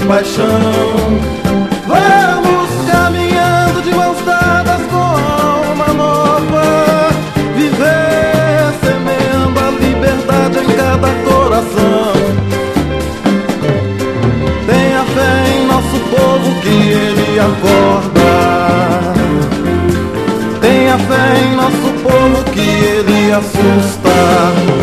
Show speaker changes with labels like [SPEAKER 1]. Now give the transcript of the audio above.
[SPEAKER 1] paixão. Vamos caminhando de mãos dadas com alma nova, viver semeando a liberdade em cada coração. Tenha fé em nosso povo que ele acorda. Tenha fé em nosso povo que ele assusta.